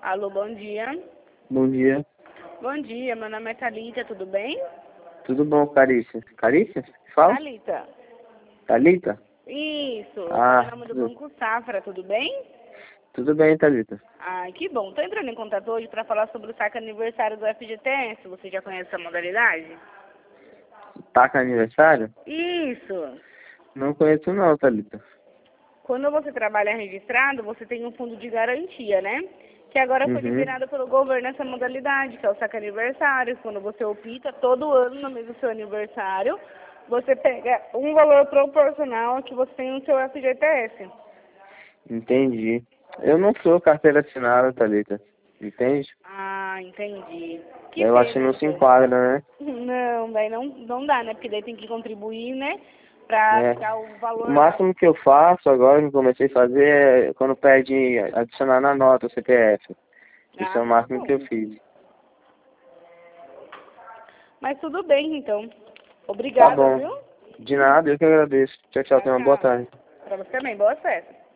Alô, bom dia. Bom dia. Bom dia, meu nome é Thalita, tudo bem? Tudo bom, Carícia? Carícia? Fala? Thalita. Thalita? Isso, eu sou Ah, em nome do Banco Safra, tudo bem? tudo bem, Thalita. Ah, que bom. Tô entrando em contato hoje para falar sobre o saque aniversário do FGTS. Você já conhece essa modalidade? Tá com aniversário? Isso. Não conheço não, Thalita. Quando você trabalha registrado, você tem um fundo de garantia, né? Que agora foi Uhum. liberado pelo governo essa modalidade, que é o saque aniversário. Quando você opta, todo ano, no mês do seu aniversário, você pega um valor proporcional ao que você tem no seu FGTS. Entendi. Eu não sou carteira assinada, Thalita. Entende? Ah, entendi. Que Eu acho que pena, não se então. enquadra, né? Não, daí não dá, né? Porque daí tem que contribuir, né? Pra É. ficar o O valor lá. máximo que eu faço agora, que eu comecei a fazer, é quando pede adicionar na nota o CPF. Isso é Ah, o tá máximo que eu bom. fiz. Mas tudo bem, então. Tá Obrigada, bom. viu? De nada, eu que agradeço. Tchau, tchau. Tchau, Tenha uma boa tchau. tarde. Pra você também. Boa festa.